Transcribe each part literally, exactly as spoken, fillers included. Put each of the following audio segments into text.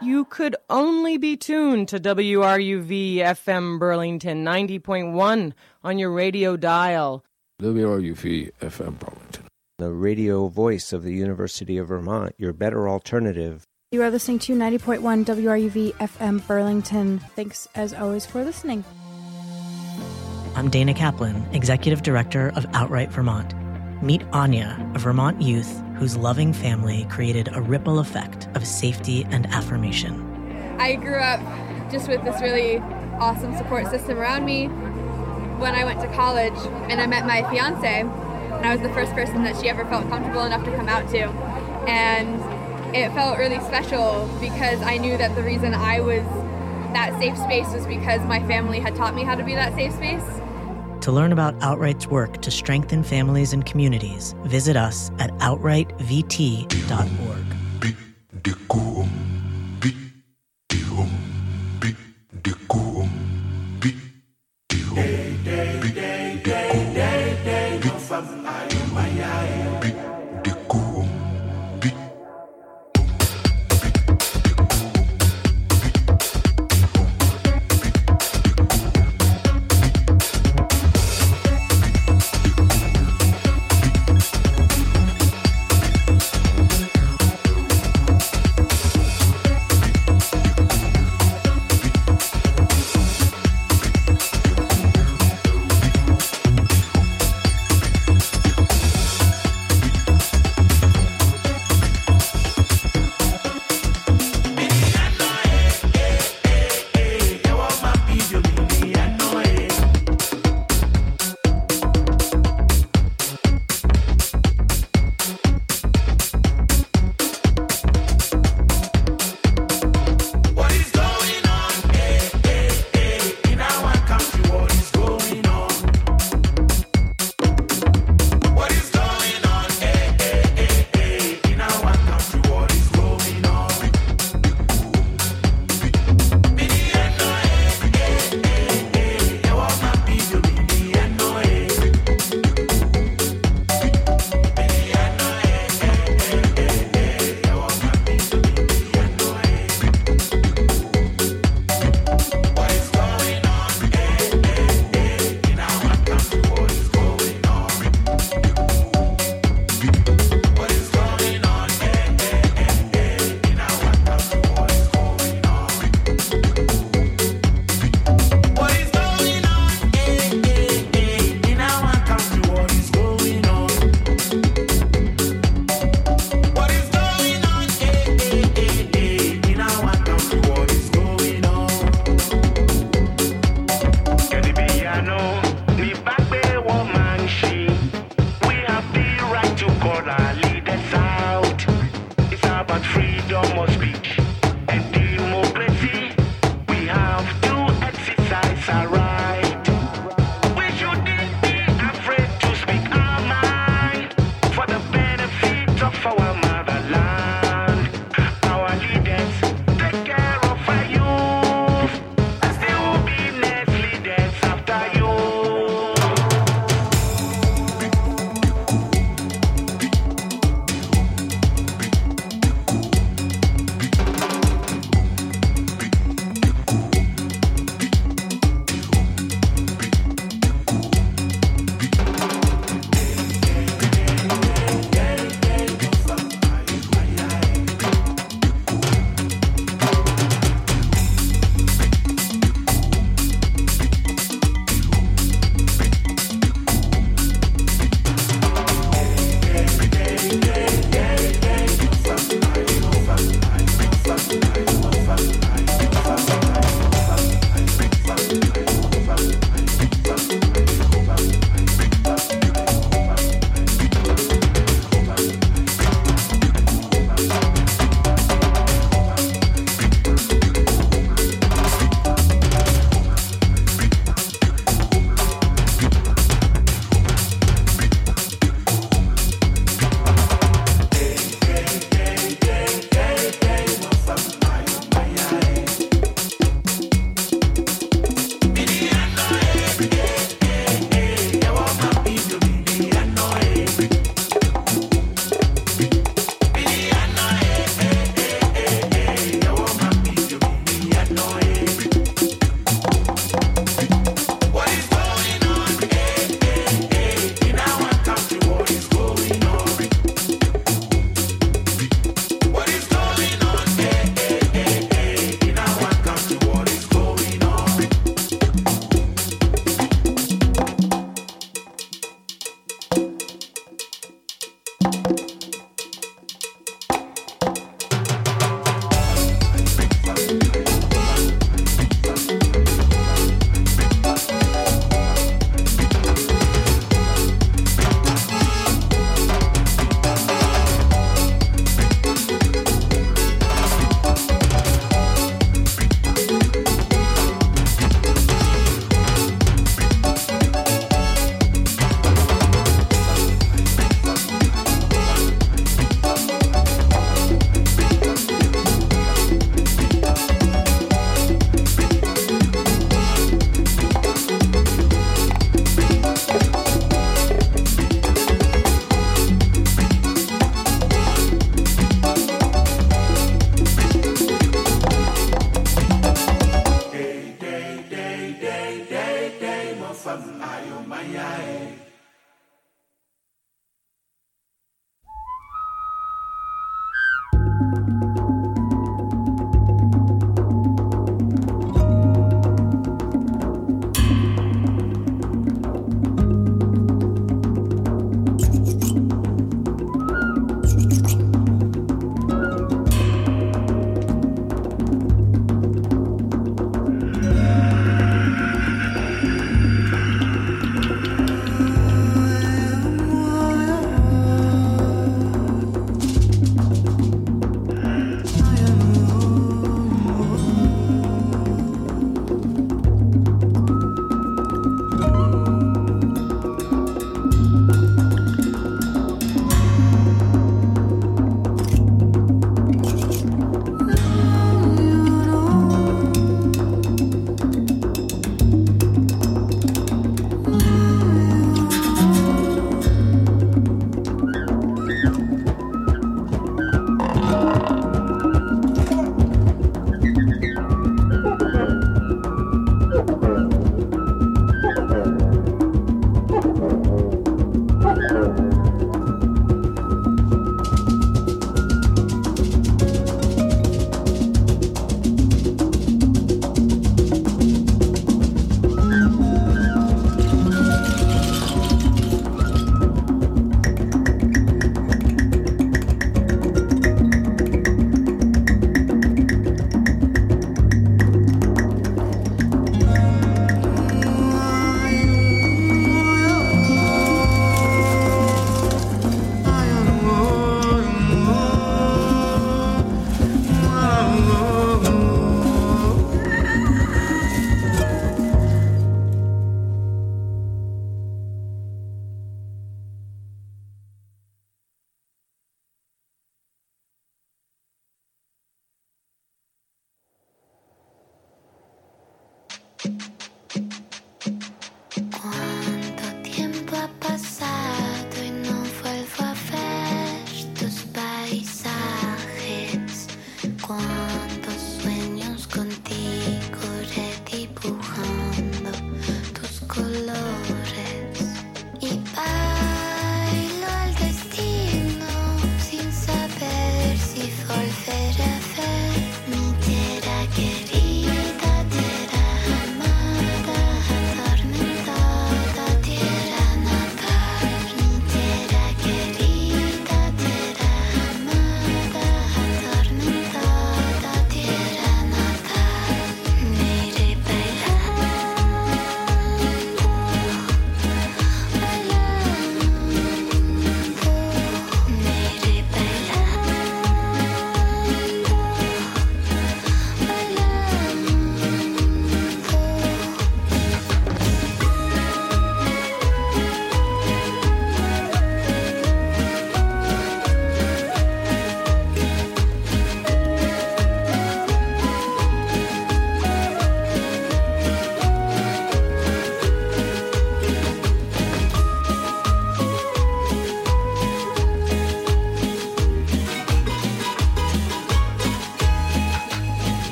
you could only be tuned to W R U V F M Burlington ninety point one on your radio dial. W R U V F M Burlington, the radio voice of the University of Vermont, your better alternative. You are listening to ninety point one W R U V F M Burlington. Thanks, as always, for listening. I'm Dana Kaplan, Executive Director of Outright Vermont. Meet Anya, a Vermont youth whose loving family created a ripple effect of safety and affirmation. I grew up just with this really awesome support system around me. When I went to college and I met my fiance, and I was the first person that she ever felt comfortable enough to come out to. And it felt really special because I knew that the reason I was that safe space was because my family had taught me how to be that safe space. To learn about Outright's work to strengthen families and communities, visit us at outright v t dot org.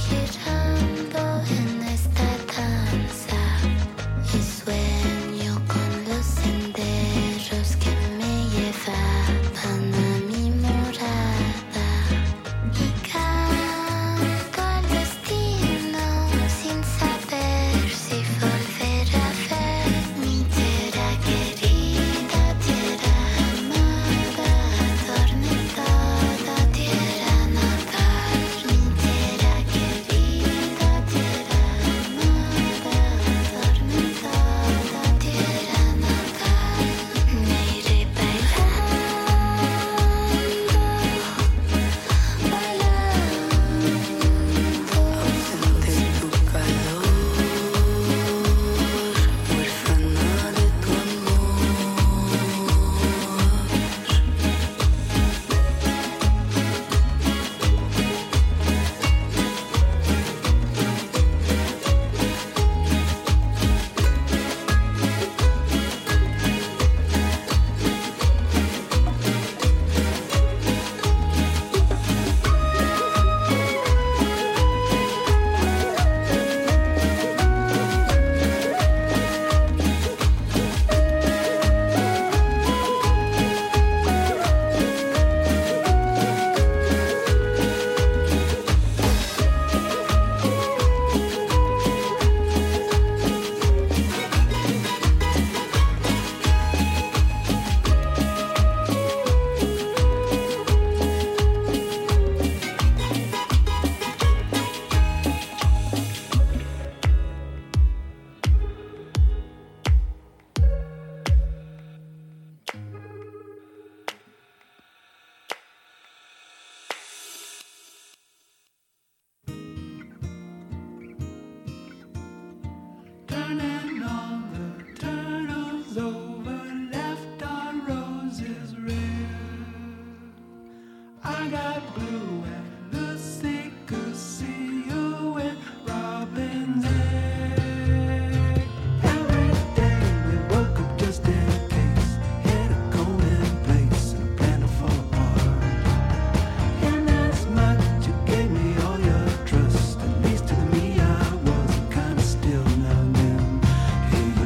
Hey,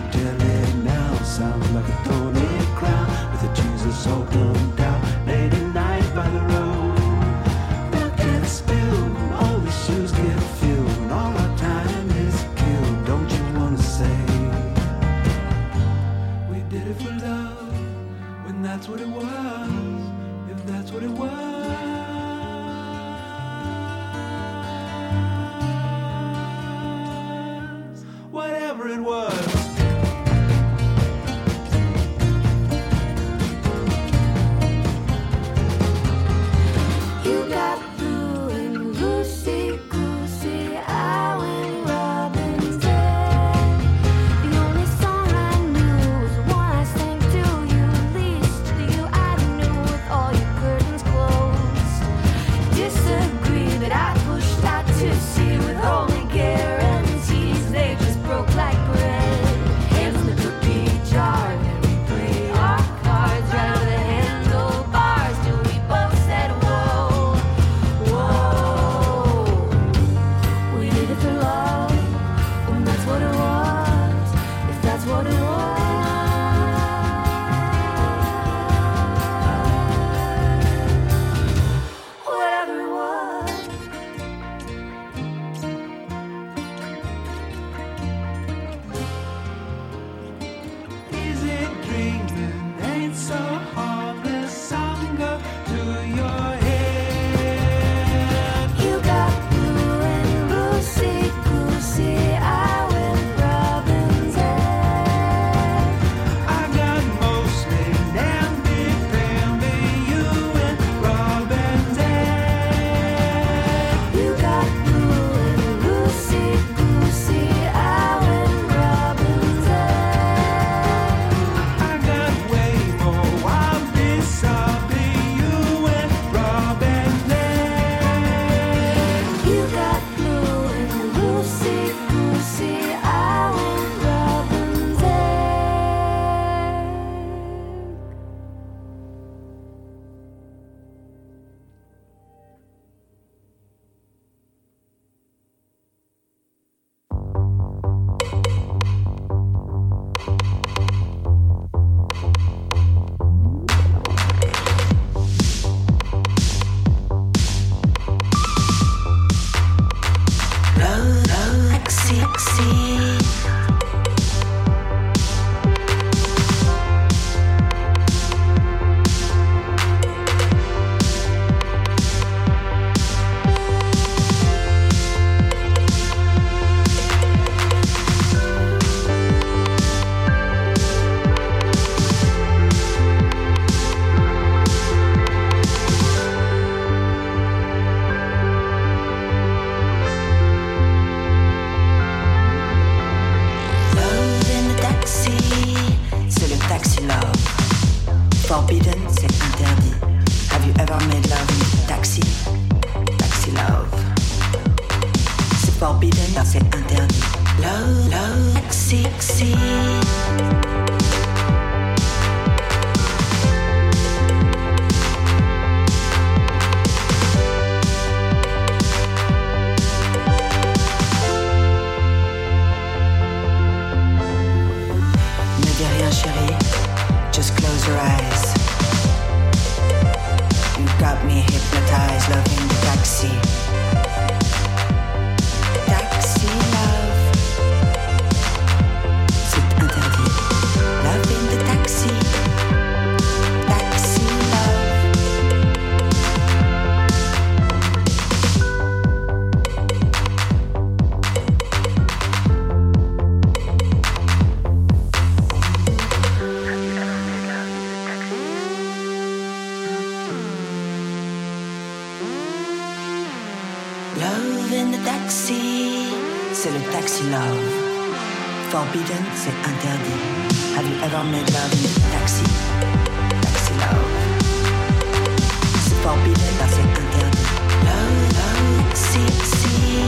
Love in the taxi, c'est le taxi love. Forbidden, c'est interdit. Have you ever made love in the taxi? Taxi love. C'est forbidden, c'est interdit. Love, love, taxi, taxi.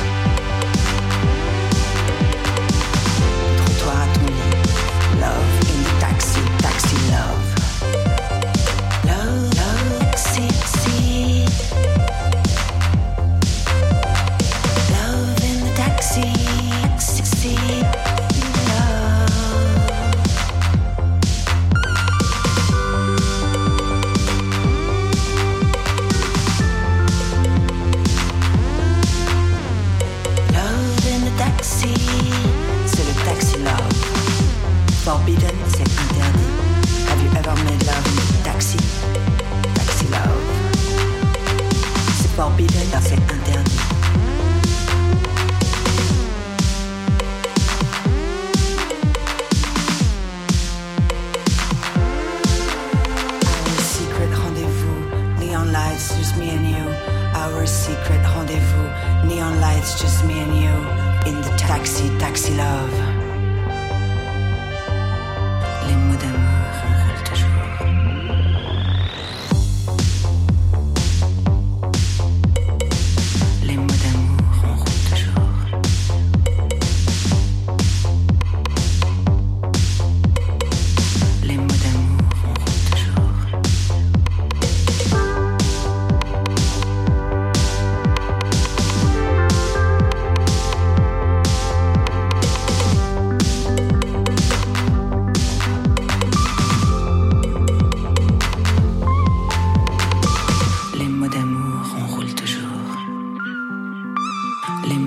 Trottoir à ton lit. Love in the taxi, taxi love. Love, love, taxi, taxi. Taxi, taxi, love. Love in the taxi, c'est le taxi love. Forbidden, c'est interdit. Have you ever made love in the taxi? Taxi love. C'est forbidden, c'est interdit. Just me and you, our secret rendezvous. Neon lights, just me and you, in the taxi, taxi love.